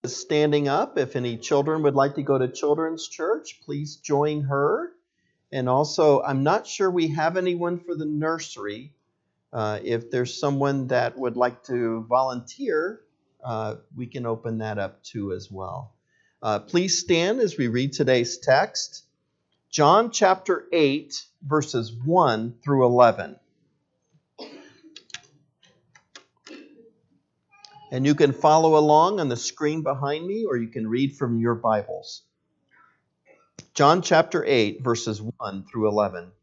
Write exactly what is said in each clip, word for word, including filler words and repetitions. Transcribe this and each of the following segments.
Standing up. If any children would like to go to children's church, please join her. And also, I'm not sure we have anyone for the nursery. Uh, if there's someone that would like to volunteer, uh, we can open that up too as well. Uh, please stand as we read today's text. John chapter eight, verses one through eleven. And you can follow along on the screen behind me, or you can read from your Bibles. John chapter eight, verses one through eleven.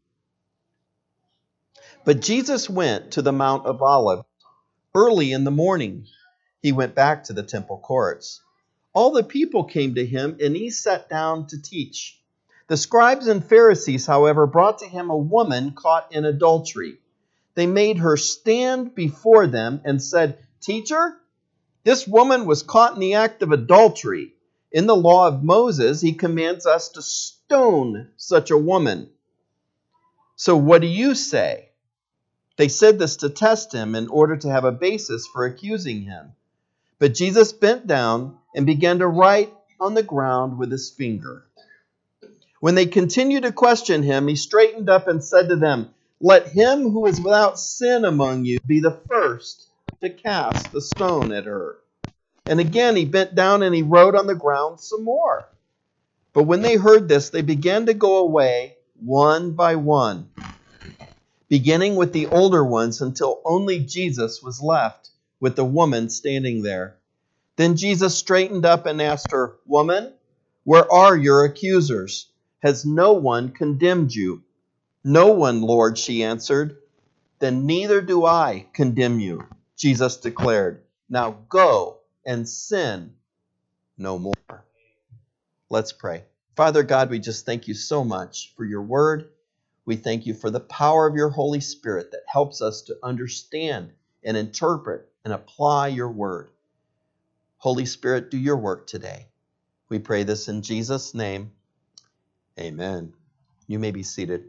But Jesus went to the Mount of Olives early in the morning. He went back to the temple courts. All the people came to him, and he sat down to teach. The scribes and Pharisees, however, brought to him a woman caught in adultery. They made her stand before them and said, "Teacher, this woman was caught in the act of adultery. In the law of Moses, he commands us to stone such a woman. So what do you say?" They said this to test him in order to have a basis for accusing him. But Jesus bent down and began to write on the ground with his finger. When they continued to question him, he straightened up and said to them, "Let him who is without sin among you be the first to cast the stone at her." And again he bent down and he wrote on the ground some more. But when they heard this, they began to go away one by one, beginning with the older ones, until only Jesus was left with the woman standing there. Then Jesus straightened up and asked her, "Woman, where are your accusers? Has no one condemned you?" "No one, Lord," she answered. "Then neither do I condemn you," Jesus declared. "Now go and sin no more." Let's pray. Father God, we just thank you so much for your word. We thank you for the power of your Holy Spirit that helps us to understand and interpret and apply your word. Holy Spirit, do your work today. We pray this in Jesus' name. Amen. You may be seated.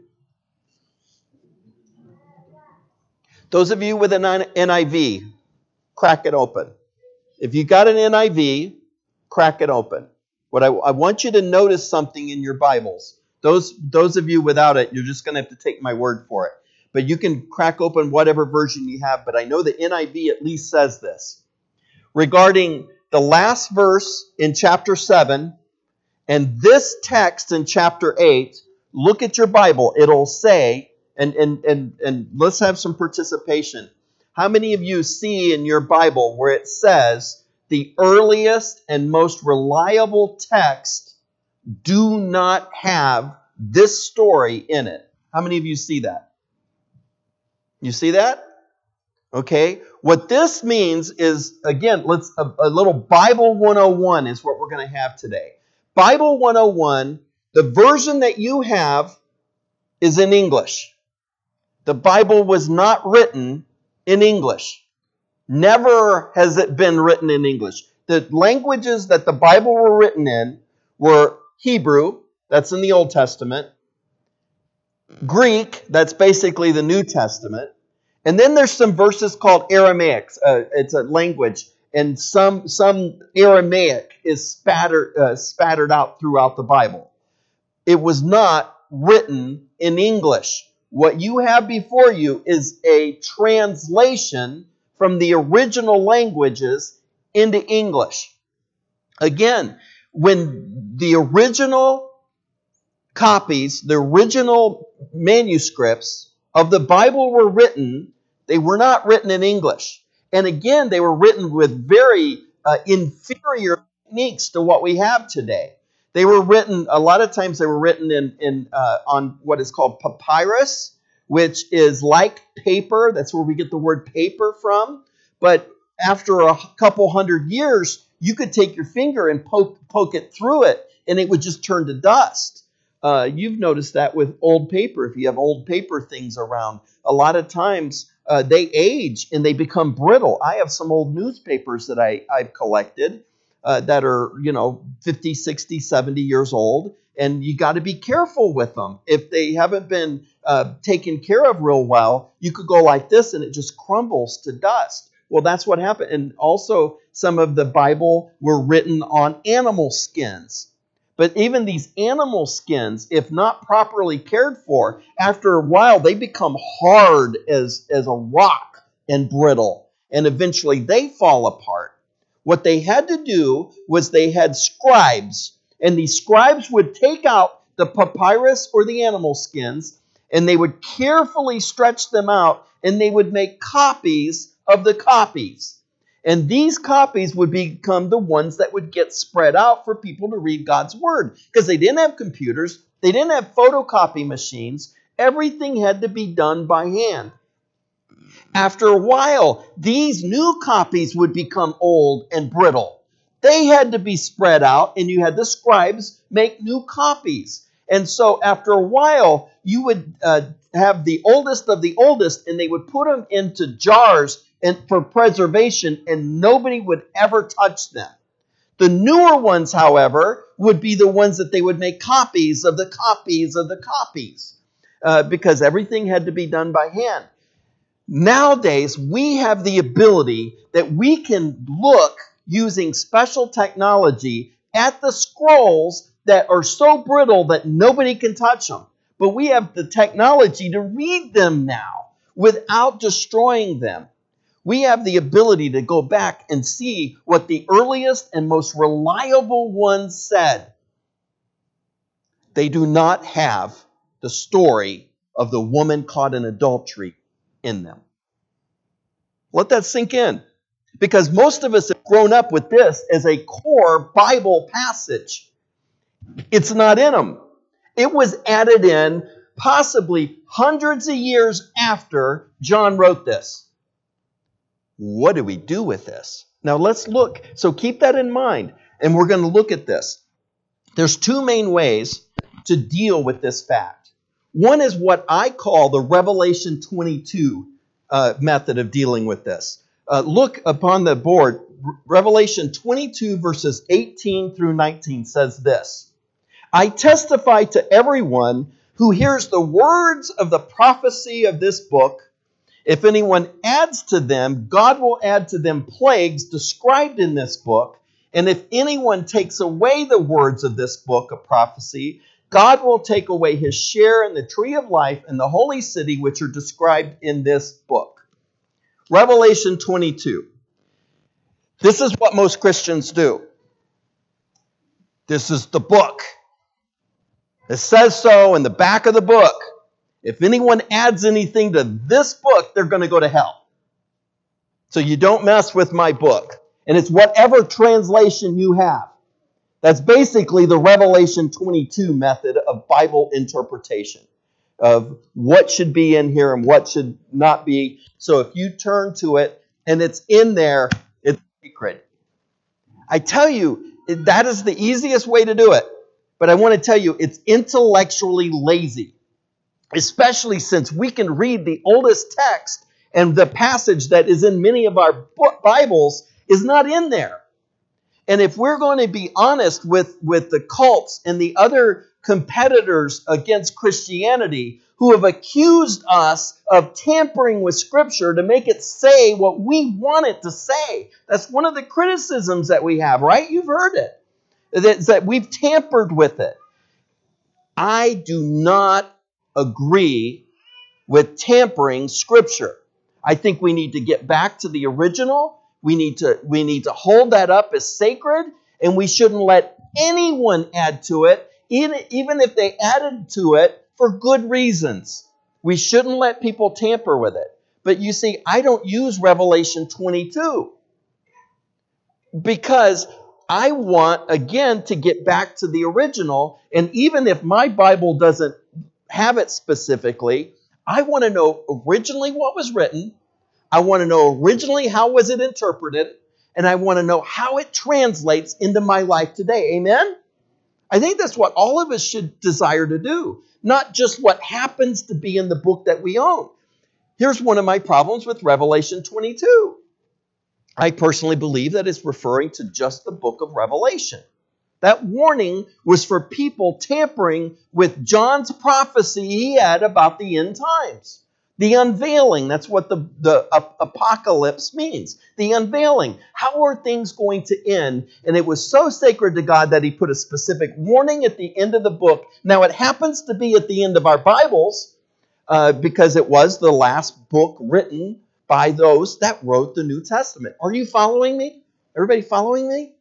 Those of you with an N I V, crack it open. If you got an N I V, crack it open. What I, I want you to notice something in your Bibles. Those, those of you without it, you're just going to have to take my word for it. But you can crack open whatever version you have. But I know the N I V at least says this. Regarding the last verse in chapter seven and this text in chapter eight, look at your Bible. It'll say, and, and, and, and let's have some participation. How many of you see in your Bible where it says the earliest and most reliable text do not have this story in it? How many of you see that? You see that? Okay. What this means is, again, let's a, a little Bible one oh one is what we're going to have today. Bible one oh one, the version that you have is in English. The Bible was not written in English. Never has it been written in English. The languages that the Bible were written in were Hebrew, that's in the Old Testament, Greek, that's basically the New Testament, and then there's some verses called Aramaic. Uh, it's a language, and some some Aramaic is spattered uh, spattered out throughout the Bible. It was not written in English. What you have before you is a translation from the original languages into English. Again, when the original copies, the original manuscripts of the Bible were written, they were not written in English. And again, they were written with very uh, inferior techniques to what we have today. They were written, a lot of times they were written in, in uh, on what is called papyrus, which is like paper. That's where we get the word paper from. But after a couple hundred years, you could take your finger and poke, poke it through it, and it would just turn to dust. Uh, you've noticed that with old paper. If you have old paper things around, a lot of times uh, they age and they become brittle. I have some old newspapers that I, I've collected uh, that are, you know, fifty, sixty, seventy years old, and you got to be careful with them. If they haven't been uh, taken care of real well, you could go like this and it just crumbles to dust. Well, that's what happened. And also, some of the Bible were written on animal skins. But even these animal skins, if not properly cared for, after a while, they become hard as, as a rock and brittle. And eventually, they fall apart. What they had to do was they had scribes. And these scribes would take out the papyrus or the animal skins, and they would carefully stretch them out, and they would make copies of the copies. And these copies would become the ones that would get spread out for people to read God's Word. Because they didn't have computers. They didn't have photocopy machines. Everything had to be done by hand. After a while, these new copies would become old and brittle. They had to be spread out, and you had the scribes make new copies. And so after a while, you would uh, have the oldest of the oldest, and they would put them into jars and for preservation, and nobody would ever touch them. The newer ones, however, would be the ones that they would make copies of the copies of the copies, uh, because everything had to be done by hand. Nowadays, we have the ability that we can look using special technology at the scrolls that are so brittle that nobody can touch them. But we have the technology to read them now without destroying them. We have the ability to go back and see what the earliest and most reliable ones said. They do not have the story of the woman caught in adultery in them. Let that sink in. Because most of us have grown up with this as a core Bible passage. It's not in them. It was added in possibly hundreds of years after John wrote this. What do we do with this? Now let's look. So keep that in mind. And we're going to look at this. There's two main ways to deal with this fact. One is what I call the Revelation twenty-two uh, method of dealing with this. Uh, look upon the board. Revelation twenty-two verses eighteen through nineteen says this. I testify to everyone who hears the words of the prophecy of this book. If anyone adds to them, God will add to them plagues described in this book. And if anyone takes away the words of this book of prophecy, God will take away his share in the tree of life and the holy city, which are described in this book. Revelation twenty-two. This is what most Christians do. This is the book. It says so in the back of the book. If anyone adds anything to this book, they're going to go to hell. So you don't mess with my book. And it's whatever translation you have. That's basically the Revelation twenty-two method of Bible interpretation. Of what should be in here and what should not be. So if you turn to it and it's in there, it's secret. I tell you, that is the easiest way to do it. But I want to tell you, it's intellectually lazy. Especially since we can read the oldest text and the passage that is in many of our Bibles is not in there. And if we're going to be honest with, with the cults and the other competitors against Christianity who have accused us of tampering with Scripture to make it say what we want it to say. That's one of the criticisms that we have, right? You've heard it. That, that we've tampered with it. I do not agree with tampering Scripture. I think we need to get back to the original. We need to, we need to hold that up as sacred, and we shouldn't let anyone add to it, even, even if they added to it for good reasons. We shouldn't let people tamper with it. But you see, I don't use Revelation twenty-two because I want, again, to get back to the original, and even if my Bible doesn't have it specifically, I want to know originally what was written. I want to know originally how was it interpreted, and I want to know how it translates into my life today. Amen? I think that's what all of us should desire to do, not just what happens to be in the book that we own. Here's one of my problems with Revelation twenty-two. I personally believe that it's referring to just the book of Revelation. That warning was for people tampering with John's prophecy he had about the end times. The unveiling, that's what the, the uh, apocalypse means. The unveiling. How are things going to end? And it was so sacred to God that he put a specific warning at the end of the book. Now, it happens to be at the end of our Bibles uh, because it was the last book written by those that wrote the New Testament. Are you following me? Everybody following me?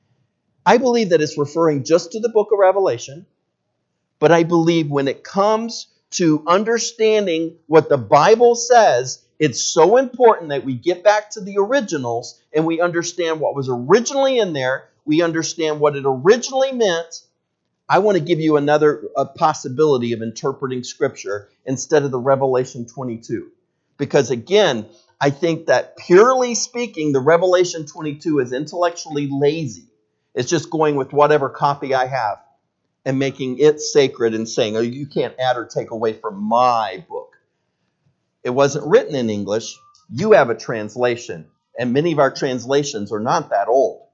I believe that it's referring just to the book of Revelation, but I believe when it comes to understanding what the Bible says, it's so important that we get back to the originals and we understand what was originally in there. We understand what it originally meant. I want to give you another a possibility of interpreting Scripture instead of the Revelation twenty-two. Because again, I think that purely speaking, the Revelation twenty-two is intellectually lazy. It's just going with whatever copy I have and making it sacred and saying, oh, you can't add or take away from my book. It wasn't written in English. You have a translation, and many of our translations are not that old.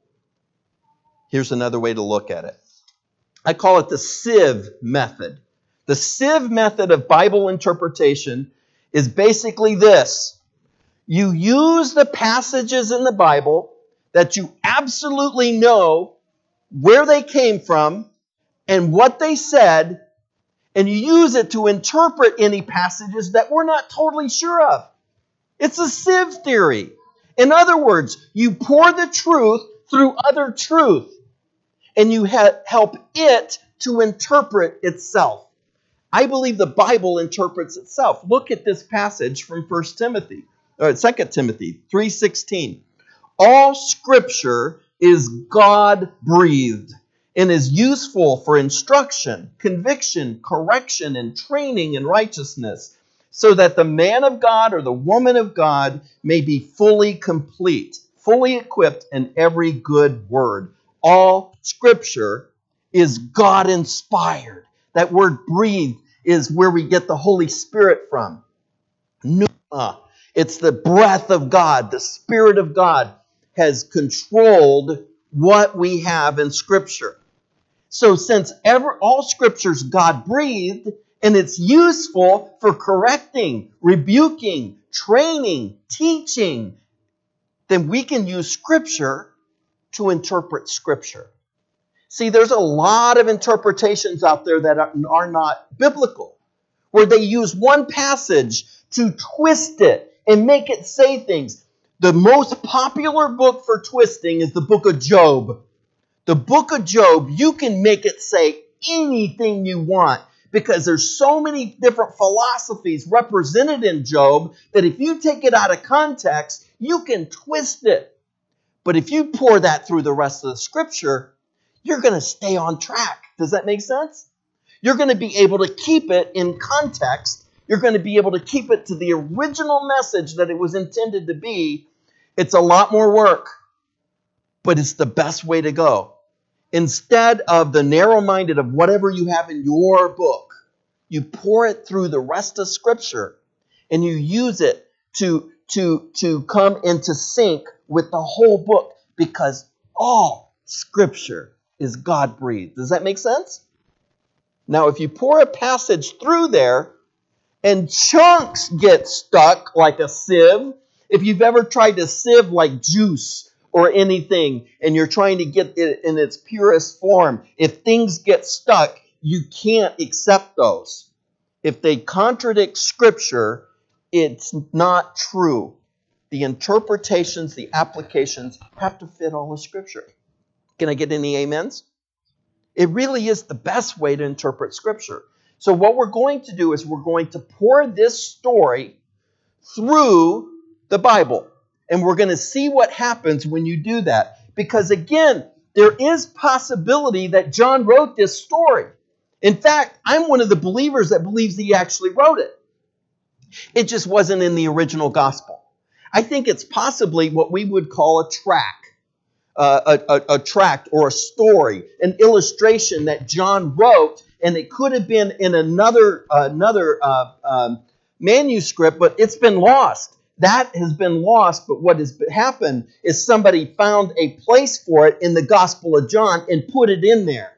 Here's another way to look at it. I call it the sieve method. The sieve method of Bible interpretation is basically this. You use the passages in the Bible that you absolutely know where they came from and what they said, and you use it to interpret any passages that we're not totally sure of. It's a sieve theory. In other words, you pour the truth through other truth, and you ha- help it to interpret itself. I believe the Bible interprets itself. Look at this passage from First Timothy, or Second Timothy three sixteen. All Scripture is God-breathed and is useful for instruction, conviction, correction, and training in righteousness, so that the man of God or the woman of God may be fully complete, fully equipped in every good word. All Scripture is God-inspired. That word breathed is where we get the Holy Spirit from. Pneuma. It's the breath of God. The Spirit of God has controlled what we have in Scripture. So since ever all Scripture is God-breathed, and it's useful for correcting, rebuking, training, teaching, then we can use Scripture to interpret Scripture. See, there's a lot of interpretations out there that are, are not biblical, where they use one passage to twist it and make it say things. The most popular book for twisting is the book of Job. The book of Job, you can make it say anything you want because there's so many different philosophies represented in Job that if you take it out of context, you can twist it. But if you pour that through the rest of the Scripture, you're going to stay on track. Does that make sense? You're going to be able to keep it in context. You're going to be able to keep it to the original message that it was intended to be. It's a lot more work, but it's the best way to go. Instead of the narrow-minded of whatever you have in your book, you pour it through the rest of Scripture and you use it to, to, to come into sync with the whole book because all Scripture is God-breathed. Does that make sense? Now, if you pour a passage through there and chunks get stuck like a sieve, if you've ever tried to sieve like juice or anything and you're trying to get it in its purest form, if things get stuck, you can't accept those. If they contradict Scripture, it's not true. The interpretations, the applications have to fit all of Scripture. Can I get any amens? It really is the best way to interpret Scripture. So what we're going to do is we're going to pour this story through the Bible. And we're going to see what happens when you do that. Because again, there is possibility that John wrote this story. In fact, I'm one of the believers that believes he actually wrote it. It just wasn't in the original gospel. I think it's possibly what we would call a tract. Uh, a, a, a tract or a story, an illustration that John wrote, and it could have been in another uh, another uh, um, manuscript, but it's been lost. That has been lost, but what has happened is somebody found a place for it in the Gospel of John and put it in there.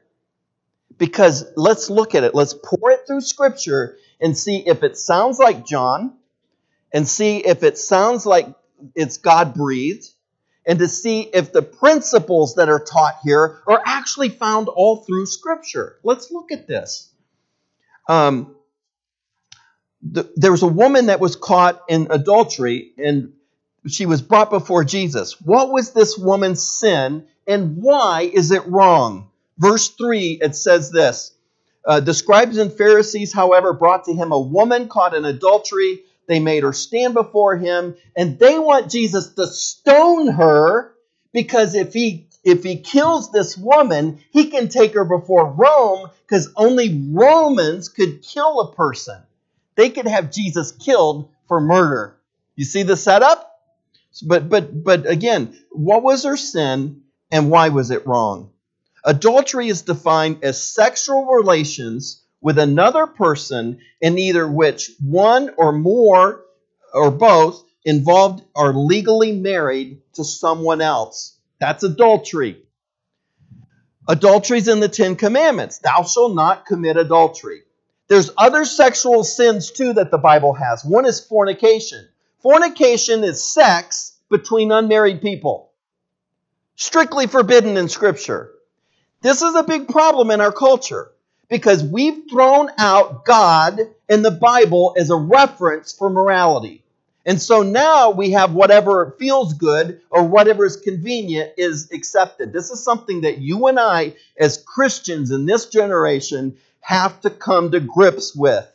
Because let's look at it. Let's pour it through Scripture and see if it sounds like John, and see if it sounds like it's God-breathed, and to see if the principles that are taught here are actually found all through Scripture. Let's look at this. Um, the, there was a woman that was caught in adultery, and she was brought before Jesus. What was this woman's sin, and why is it wrong? Verse three, it says this. Uh, the scribes and Pharisees, however, brought to him a woman caught in adultery. They made her stand before him, and they want Jesus to stone her, because if he if he kills this woman, he can take her before Rome, because only Romans could kill a person. They could have Jesus killed for murder. You see the setup? But but but again, what was her sin, and why was it wrong? Adultery is defined as sexual relations with another person in either which one or more or both involved are legally married to someone else. That's adultery. Adultery is in the Ten Commandments. Thou shalt not commit adultery. There's other sexual sins too that the Bible has. One is fornication. Fornication is sex between unmarried people. Strictly forbidden in Scripture. This is a big problem in our culture because we've thrown out God and the Bible as a reference for morality. And so now we have whatever feels good or whatever is convenient is accepted. This is something that you and I, as Christians in this generation, have to come to grips with.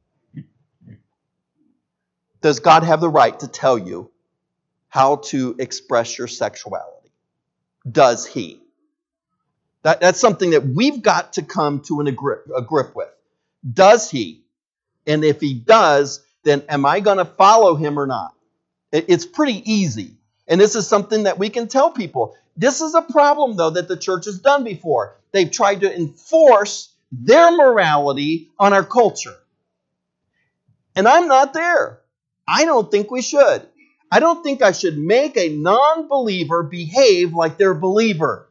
Does God have the right to tell you how to express your sexuality? Does He? That, that's something that we've got to come to an, a, grip, a grip with. Does He? And if He does, then am I going to follow Him or not? It, it's pretty easy. And this is something that we can tell people. This is a problem, though, that the church has done before. They've tried to enforce their morality on our culture. And I'm not there. I don't think we should. I don't think I should make a non-believer behave like they're a believer.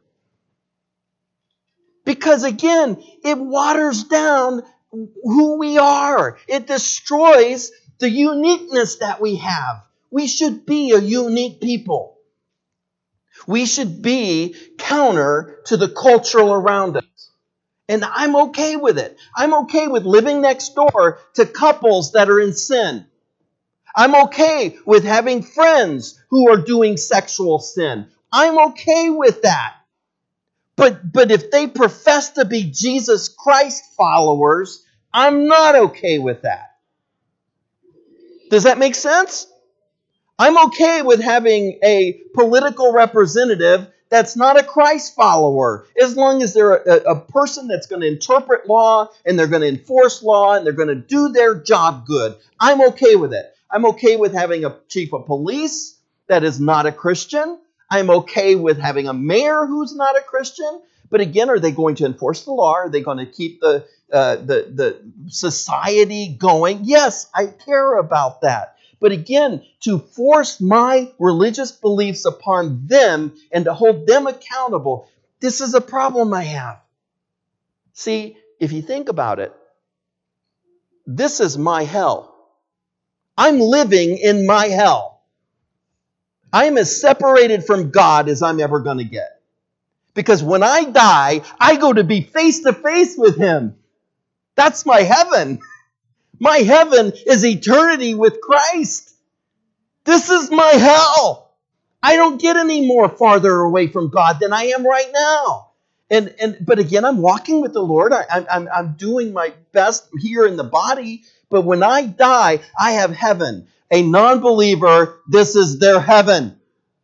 Because again, it waters down who we are. It destroys the uniqueness that we have. We should be a unique people. We should be counter to the culture around us. And I'm okay with it. I'm okay with living next door to couples that are in sin. I'm okay with having friends who are doing sexual sin. I'm okay with that. But, but if they profess to be Jesus Christ followers, I'm not okay with that. Does that make sense? I'm okay with having a political representative that's not a Christ follower, as long as they're a, a person that's going to interpret law and they're going to enforce law and they're going to do their job good. I'm okay with it. I'm okay with having a chief of police that is not a Christian. I'm okay with having a mayor who's not a Christian. But again, are they going to enforce the law? Are they going to keep the, uh, the, the society going? Yes, I care about that. But again, to force my religious beliefs upon them and to hold them accountable, this is a problem I have. See, if you think about it, this is my hell. I'm living in my hell. I am as separated from God as I'm ever going to get. Because when I die, I go to be face to face with Him. That's my heaven. My heaven is eternity with Christ. This is my hell. I don't get any more farther away from God than I am right now. And and but again, I'm walking with the Lord. I, I'm I'm doing my best here in the body. But when I die, I have heaven. A non-believer, this is their heaven.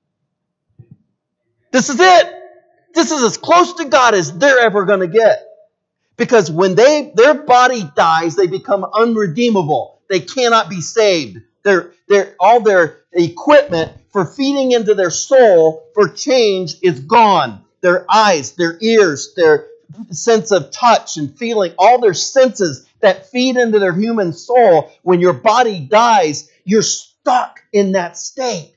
This is it. This is as close to God as they're ever going to get. Because when they their body dies, they become unredeemable. They cannot be saved. Their, their, all their equipment for feeding into their soul for change is gone. Their eyes, their ears, their sense of touch and feeling, all their senses that feed into their human soul, when your body dies, you're stuck in that state.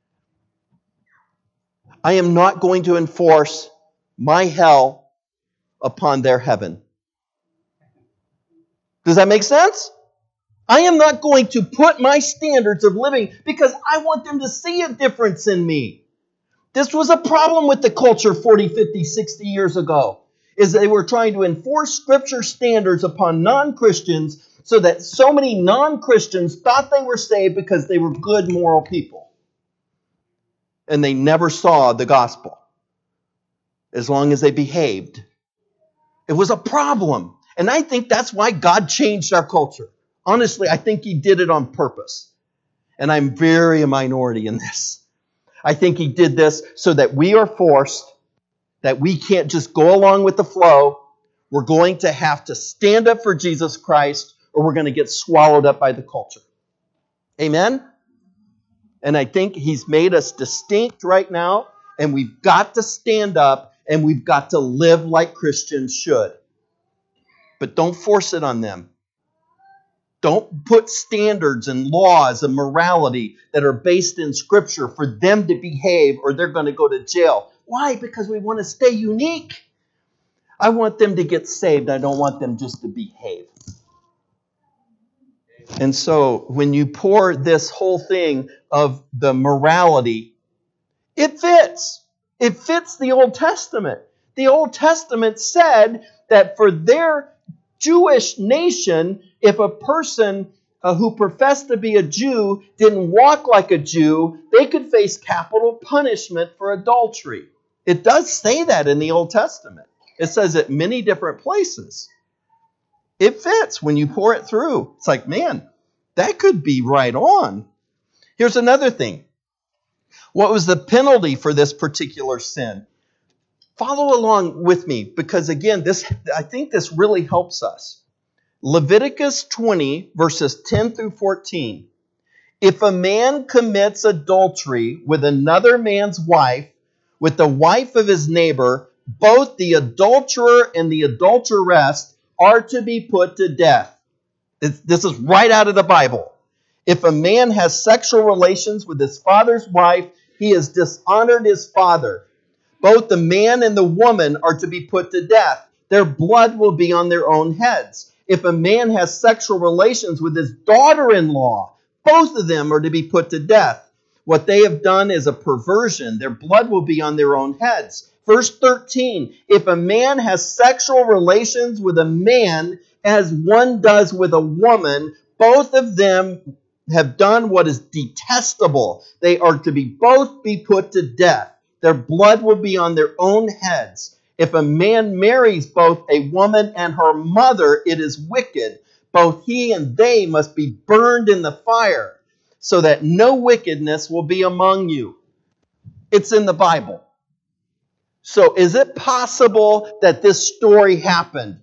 I am not going to enforce my hell upon their heaven. Does that make sense? I am not going to put my standards of living because I want them to see a difference in me. This was a problem with the culture forty, fifty, sixty years ago, is they were trying to enforce Scripture standards upon non-Christians so that so many non-Christians thought they were saved because they were good, moral people. And they never saw the gospel as long as they behaved. It was a problem. And I think that's why God changed our culture. Honestly, I think He did it on purpose. And I'm very a minority in this. I think He did this so that we are forced, that we can't just go along with the flow. We're going to have to stand up for Jesus Christ, or we're going to get swallowed up by the culture. Amen? And I think He's made us distinct right now, and we've got to stand up, and we've got to live like Christians should. But don't force it on them. Don't put standards and laws and morality that are based in Scripture for them to behave, or they're going to go to jail. Why? Because we want to stay unique. I want them to get saved. I don't want them just to behave. And so when you pour this whole thing of the morality, it fits. It fits the Old Testament. The Old Testament said that for their Jewish nation, if a person uh, who professed to be a Jew didn't walk like a Jew, they could face capital punishment for adultery. It does say that in the Old Testament. It says it many different places. It fits when you pour it through. It's like, man, that could be right on. Here's another thing. What was the penalty for this particular sin? Follow along with me, because again, this I think this really helps us. Leviticus twenty, verses ten through fourteen. If a man commits adultery with another man's wife, with the wife of his neighbor, both the adulterer and the adulteress are to be put to death. It's, this is right out of the Bible. If a man has sexual relations with his father's wife, he has dishonored his father. Both the man and the woman are to be put to death. Their blood will be on their own heads. If a man has sexual relations with his daughter-in-law, both of them are to be put to death. What they have done is a perversion. Their blood will be on their own heads. Verse thirteen, if a man has sexual relations with a man as one does with a woman, both of them have done what is detestable. They are to be both be put to death. Their blood will be on their own heads. If a man marries both a woman and her mother, it is wicked. Both he and they must be burned in the fire, so that no wickedness will be among you. It's in the Bible. So is it possible that this story happened?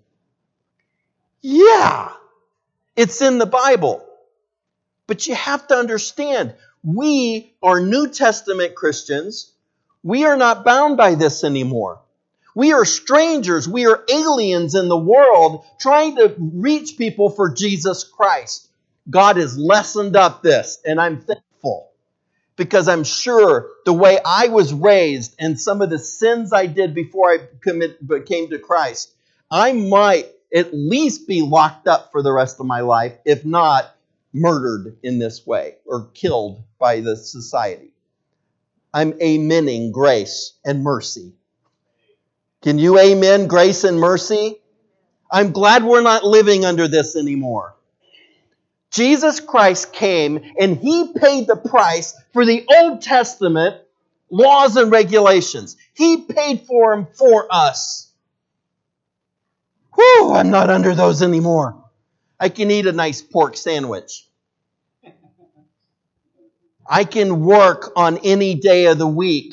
Yeah, it's in the Bible. But you have to understand, we are New Testament Christians. We are not bound by this anymore. We are strangers. We are aliens in the world trying to reach people for Jesus Christ. God has lessened up this, and I'm thankful, because I'm sure the way I was raised and some of the sins I did before I commit, came to Christ, I might at least be locked up for the rest of my life, if not murdered in this way or killed by the society. I'm amening grace and mercy. Can you amen grace and mercy? I'm glad we're not living under this anymore. Jesus Christ came and He paid the price for the Old Testament laws and regulations. He paid for them for us. Whew, I'm not under those anymore. I can eat a nice pork sandwich. I can work on any day of the week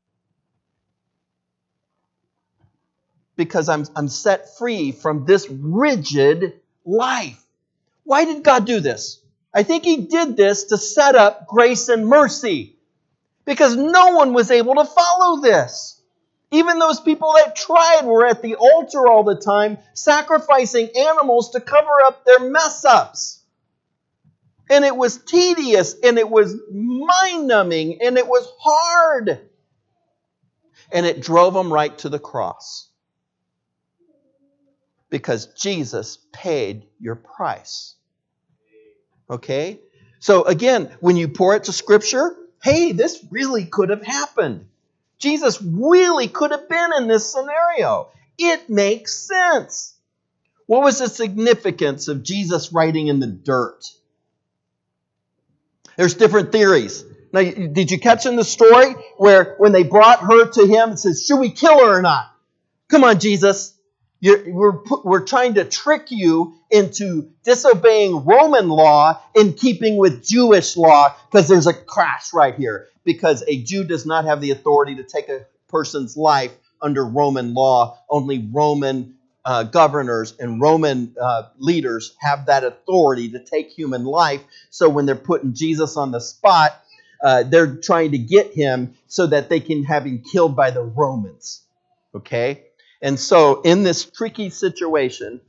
because I'm, I'm set free from this rigid life. Why did God do this? I think He did this to set up grace and mercy, because no one was able to follow this. Even those people that tried were at the altar all the time, sacrificing animals to cover up their mess-ups. And it was tedious, and it was mind-numbing, and it was hard. And it drove them right to the cross. Because Jesus paid your price. Okay? So again, when you pour it to Scripture, hey, this really could have happened. Jesus really could have been in this scenario. It makes sense. What was the significance of Jesus writing in the dirt? There's different theories. Now, did you catch in the story where when they brought her to him, it says, should we kill her or not? Come on, Jesus. You're, we're, we're trying to trick you into disobeying Roman law in keeping with Jewish law, because there's a crash right here. Because a Jew does not have the authority to take a person's life under Roman law. Only Roman uh, governors and Roman uh, leaders have that authority to take human life. So when they're putting Jesus on the spot, uh, they're trying to get him so that they can have him killed by the Romans. Okay? And so in this tricky situation,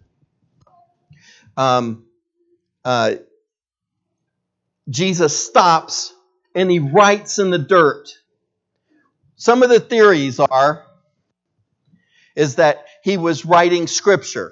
um, uh, Jesus stops and he writes in the dirt. Some of the theories are is that he was writing Scripture.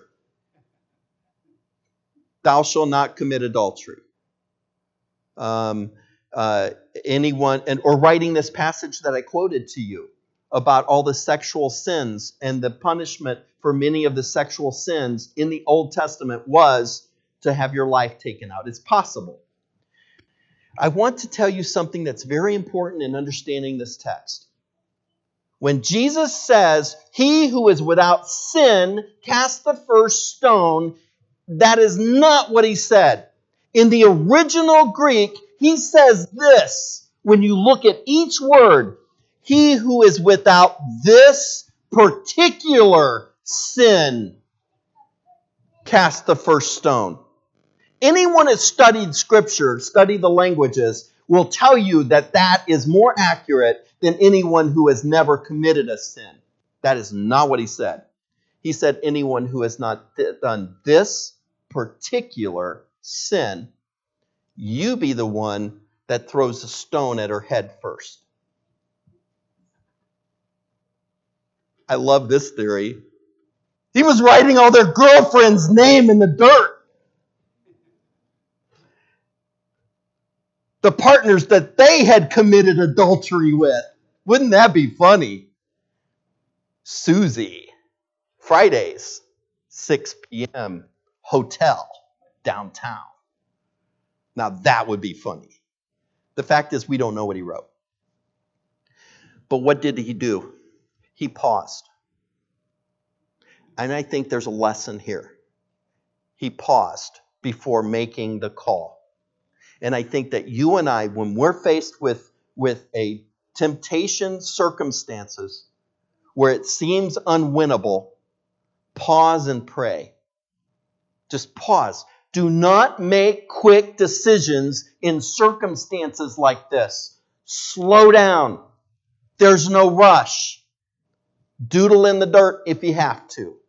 Thou shalt not commit adultery. Um, uh, anyone, and or writing this passage that I quoted to you about all the sexual sins and the punishment for many of the sexual sins in the Old Testament was to have your life taken out. It's possible. I want to tell you something that's very important in understanding this text. When Jesus says, he who is without sin cast the first stone, that is not what he said. In the original Greek, he says this. When you look at each word, he who is without this particular sin cast the first stone. Anyone who has studied Scripture, studied the languages, will tell you that that is more accurate than anyone who has never committed a sin. That is not what he said. He said anyone who has not th- done this particular sin, you be the one that throws a stone at her head first. I love this theory. He was writing all their girlfriend's name in the dirt. The partners that they had committed adultery with. Wouldn't that be funny? Susie, Fridays, six p.m., hotel, downtown. Now that would be funny. The fact is, we don't know what he wrote. But what did he do? He paused. And I think there's a lesson here. He paused before making the call. And I think that you and I, when we're faced with, with a temptation circumstances where it seems unwinnable, pause and pray. Just pause. Do not make quick decisions in circumstances like this. Slow down. There's no rush. Doodle in the dirt if you have to.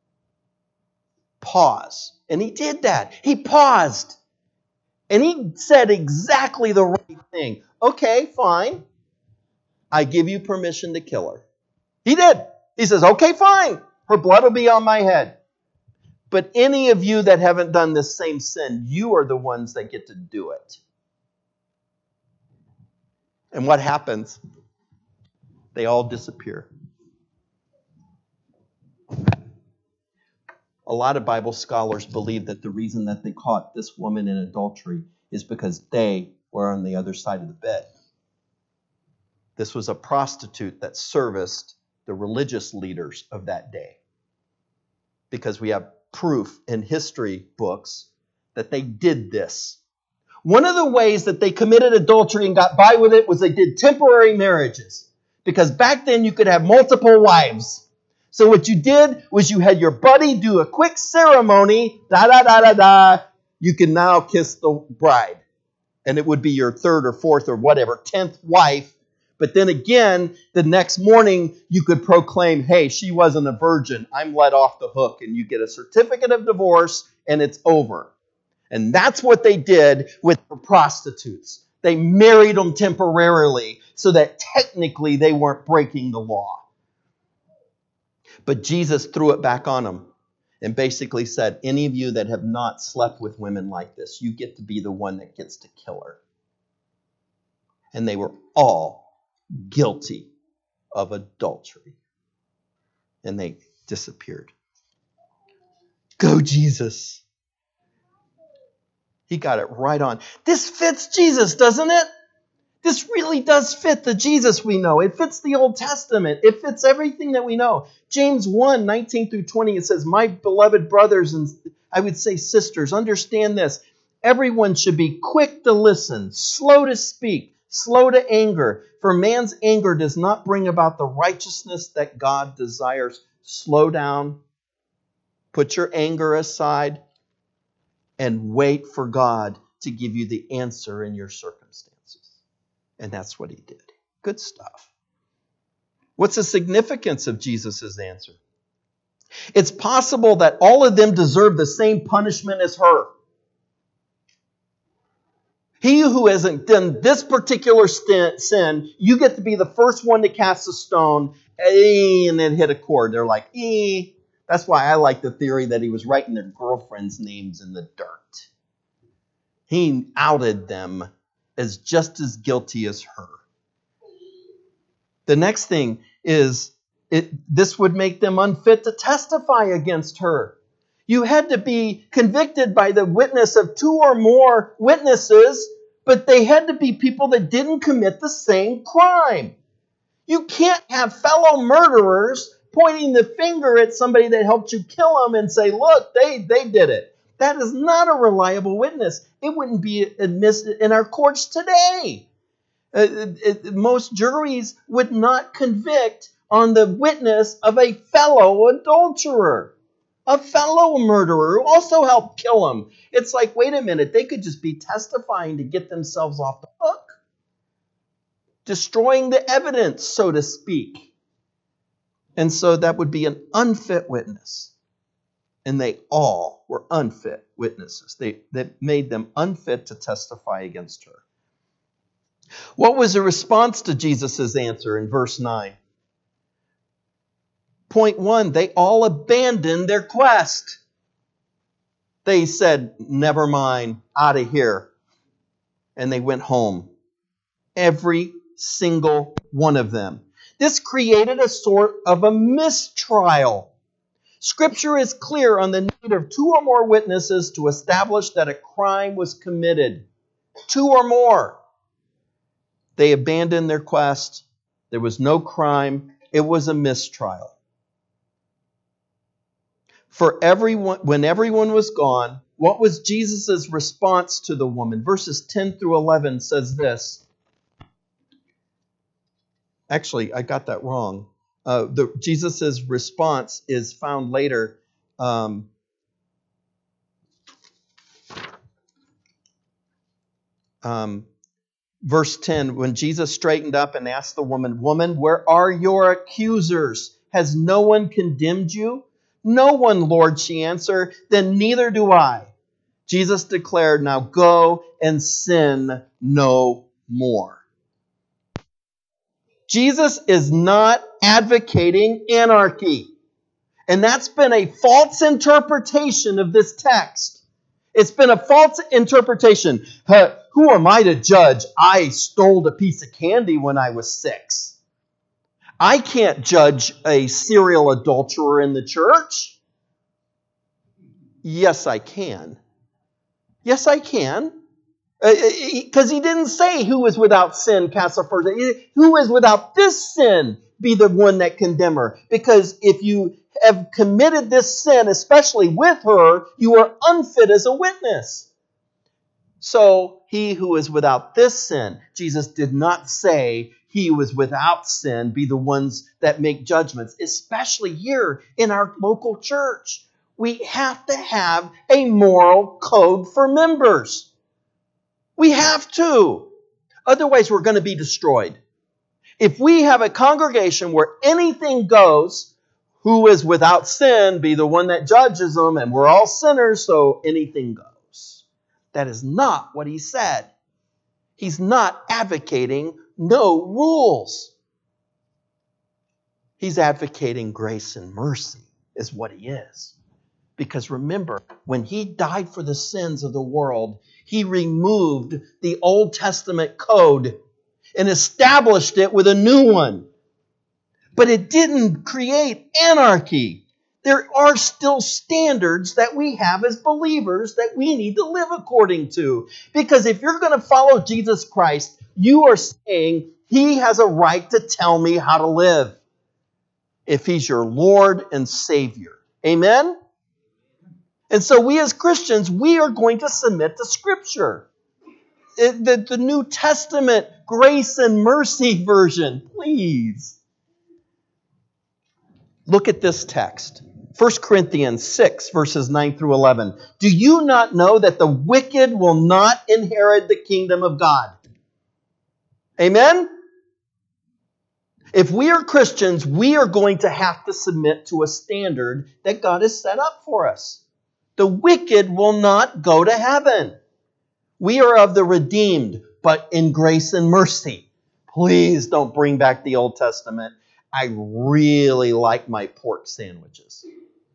Pause. And he did that. He paused. And he said exactly the right thing. Okay, fine. I give you permission to kill her. He did. He says, okay, fine. Her blood will be on my head. But any of you that haven't done this same sin, you are the ones that get to do it. And what happens? They all disappear. A lot of Bible scholars believe that the reason that they caught this woman in adultery is because they were on the other side of the bed. This was a prostitute that serviced the religious leaders of that day. Because we have proof in history books that they did this. One of the ways that they committed adultery and got by with it was they did temporary marriages. Because back then you could have multiple wives. So what you did was you had your buddy do a quick ceremony, da da da da da. You can now kiss the bride. And it would be your third or fourth or whatever, tenth wife. But then again, the next morning you could proclaim, hey, she wasn't a virgin. I'm let off the hook. And you get a certificate of divorce and it's over. And that's what they did with the prostitutes. They married them temporarily so that technically they weren't breaking the law. But Jesus threw it back on them. and basically said, any of you that have not slept with women like this, you get to be the one that gets to kill her. And they were all guilty of adultery. And they disappeared. Go, Jesus. He got it right on. This fits Jesus, doesn't it? This really does fit the Jesus we know. It fits the Old Testament. It fits everything that we know. James one, nineteen through twenty, it says, my beloved brothers and I would say sisters, understand this. Everyone should be quick to listen, slow to speak, slow to anger. For man's anger does not bring about the righteousness that God desires. Slow down. Put your anger aside and wait for God to give you the answer in your circumstances. And that's what he did. Good stuff. What's the significance of Jesus' answer? It's possible that all of them deserve the same punishment as her. He who hasn't done this particular sin, you get to be the first one to cast a stone, and then hit a chord. They're like, eh. That's why I like the theory that he was writing their girlfriends' names in the dirt. He outed them as just as guilty as her. The next thing is, it, this would make them unfit to testify against her. You had to be convicted by the witness of two or more witnesses, but they had to be people that didn't commit the same crime. You can't have fellow murderers pointing the finger at somebody that helped you kill them and say, look, they, they did it. That is not a reliable witness. It wouldn't be admitted in our courts today. Uh, it, it, most juries would not convict on the witness of a fellow adulterer, a fellow murderer who also helped kill him. It's like, wait a minute, they could just be testifying to get themselves off the hook, destroying the evidence, so to speak. And so that would be an unfit witness. And they all were unfit witnesses. They, that made them unfit to testify against her. What was the response to Jesus' answer in verse nine? Point one, they all abandoned their quest. They said, never mind, out of here. And they went home. Every single one of them. This created a sort of a mistrial. Scripture is clear on the need of two or more witnesses to establish that a crime was committed. Two or more. They abandoned their quest. There was no crime. It was a mistrial. For everyone, when everyone was gone, what was Jesus' response to the woman? Verses ten through eleven says this. Actually, I got that wrong. Uh, the, Jesus' response is found later. Um, um, verse ten, when Jesus straightened up and asked the woman, woman, where are your accusers? Has no one condemned you? No one, Lord, she answered. Then neither do I. Jesus declared, now go and sin no more. Jesus is not advocating anarchy. And that's been a false interpretation of this text. It's been a false interpretation. Uh, who am I to judge? I stole a piece of candy when I was six. I can't judge a serial adulterer in the church. Yes, I can. Yes, I can. Because uh, he didn't say who is without sin cast the first. Who is without this sin be the one that condemn her. Because if you have committed this sin, especially with her, you are unfit as a witness. So he who is without this sin, Jesus did not say he who is without sin be the ones that make judgments, especially here in our local church. We have to have a moral code for members. We have to. Otherwise, we're going to be destroyed. If we have a congregation where anything goes, who is without sin be the one that judges them, and we're all sinners, so anything goes. That is not what he said. He's not advocating no rules. He's advocating grace and mercy is what he is. Because remember, when he died for the sins of the world, he removed the Old Testament code and established it with a new one. But it didn't create anarchy. There are still standards that we have as believers that we need to live according to. Because if you're going to follow Jesus Christ, you are saying he has a right to tell me how to live. If he's your Lord and Savior. Amen? And so we as Christians, we are going to submit to Scripture. It, the, the New Testament grace and mercy version, please. Look at this text. First Corinthians six, verses nine through eleven. Do you not know that the wicked will not inherit the kingdom of God? Amen? If we are Christians, we are going to have to submit to a standard that God has set up for us. The wicked will not go to heaven. We are of the redeemed, but in grace and mercy. Please don't bring back the Old Testament. I really like my pork sandwiches.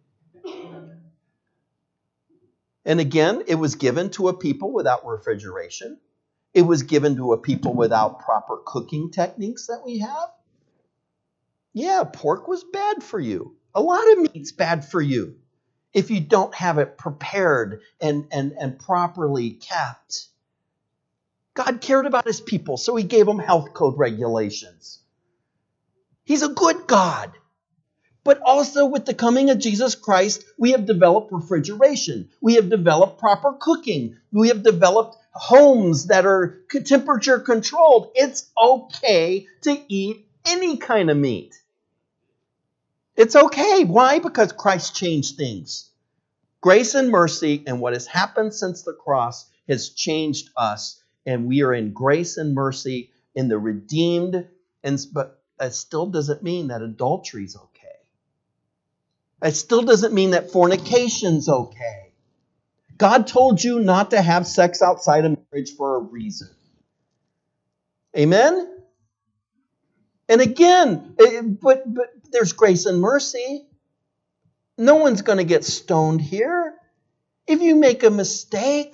And again, it was given to a people without refrigeration. It was given to a people without proper cooking techniques that we have. Yeah, pork was bad for you. A lot of meat's bad for you if you don't have it prepared and, and, and properly kept. God cared about his people, so he gave them health code regulations. He's a good God. But also with the coming of Jesus Christ, we have developed refrigeration. We have developed proper cooking. We have developed homes that are temperature controlled. It's okay to eat any kind of meat. It's okay. Why? Because Christ changed things. Grace and mercy and what has happened since the cross has changed us. And we are in grace and mercy in the redeemed. And but it still doesn't mean that adultery is okay. It still doesn't mean that fornication's okay. God told you not to have sex outside of marriage for a reason. Amen? And again, but, but there's grace and mercy. No one's going to get stoned here. If you make a mistake,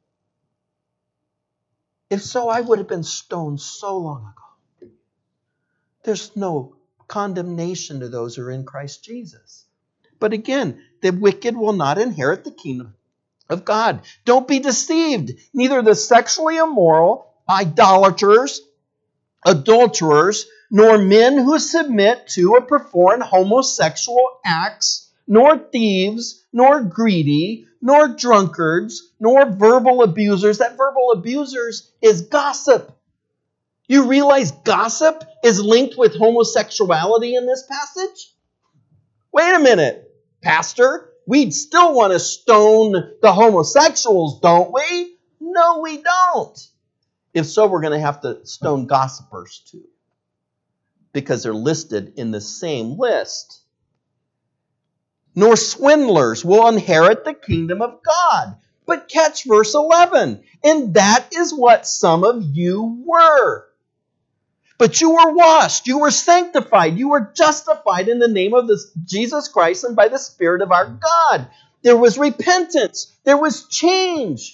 if so, I would have been stoned so long ago. There's no condemnation to those who are in Christ Jesus. But again, the wicked will not inherit the kingdom of God. Don't be deceived. Neither the sexually immoral, idolaters, adulterers, nor men who submit to or perform homosexual acts, nor thieves, nor greedy, nor drunkards, nor verbal abusers. That verbal abusers is gossip. You realize gossip is linked with homosexuality in this passage? Wait a minute, Pastor. We'd still want to stone the homosexuals, don't we? No, we don't. If so, we're going to have to stone gossipers too, because they're listed in the same list. Nor swindlers will inherit the kingdom of God. But catch verse eleven. And that is what some of you were. But you were washed, you were sanctified, you were justified in the name of this Jesus Christ and by the Spirit of our God. There was repentance. There was change.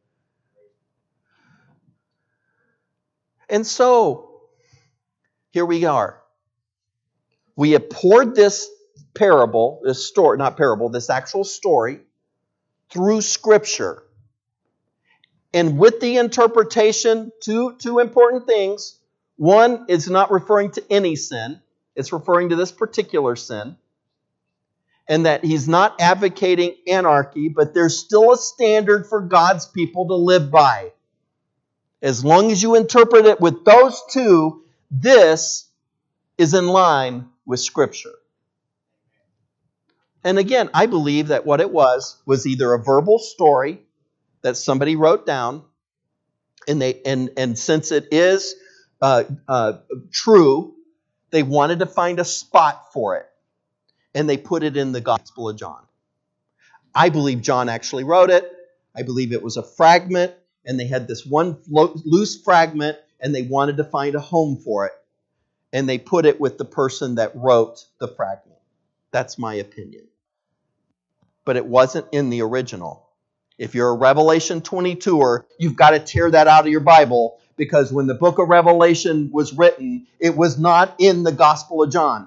And so, here we are. We have poured this parable, this story, not parable, this actual story, through Scripture. And with the interpretation, two, two important things. One, it's not referring to any sin. It's referring to this particular sin. And that he's not advocating anarchy, but there's still a standard for God's people to live by. As long as you interpret it with those two, this is in line with Scripture. And again, I believe that what it was was either a verbal story that somebody wrote down, and they and, and since it is uh, uh, true, they wanted to find a spot for it, and they put it in the Gospel of John. I believe John actually wrote it. I believe it was a fragment, and they had this one loose fragment, and they wanted to find a home for it. And they put it with the person that wrote the fragment. That's my opinion. but it wasn't in the original. If you're a Revelation twenty-twoer, you've got to tear that out of your Bible, because when the book of Revelation was written, it was not in the Gospel of John.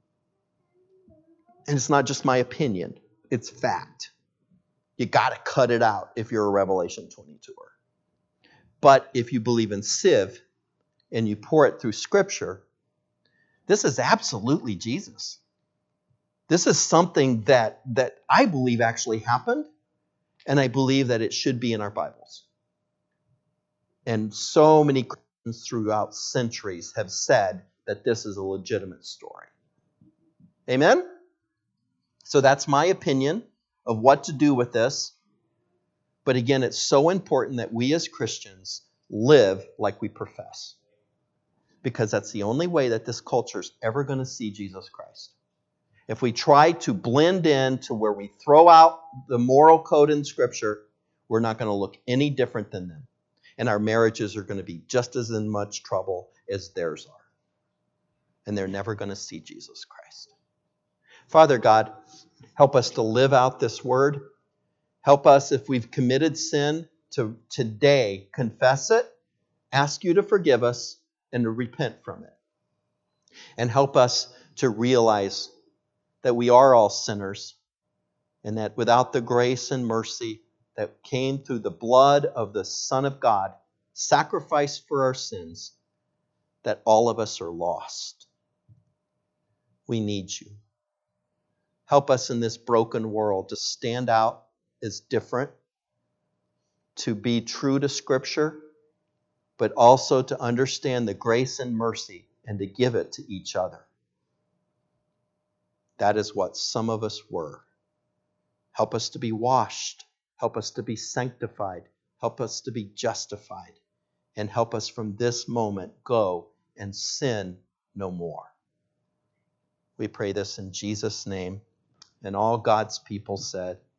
And it's not just my opinion, it's fact. You got to cut it out if you're a Revelation twenty-twoer. But if you believe in Civ and you pour it through Scripture, this is absolutely Jesus. This is something that, that I believe actually happened, and I believe that it should be in our Bibles. And so many Christians throughout centuries have said that this is a legitimate story. Amen? So that's my opinion of what to do with this. But again, it's so important that we as Christians live like we profess, because that's the only way that this culture is ever going to see Jesus Christ. If we try to blend in to where we throw out the moral code in Scripture, we're not going to look any different than them. And our marriages are going to be just as in much trouble as theirs are. And they're never going to see Jesus Christ. Father God, help us to live out this word. Help us, if we've committed sin, to today confess it, ask you to forgive us, and to repent from it. And help us to realize that we are all sinners, and that without the grace and mercy that came through the blood of the Son of God, sacrificed for our sins, that all of us are lost. We need you. Help us in this broken world to stand out as different, to be true to Scripture, but also to understand the grace and mercy and to give it to each other. That is what some of us were. Help us to be washed. Help us to be sanctified. Help us to be justified. And help us from this moment go and sin no more. We pray this in Jesus' name. And all God's people said,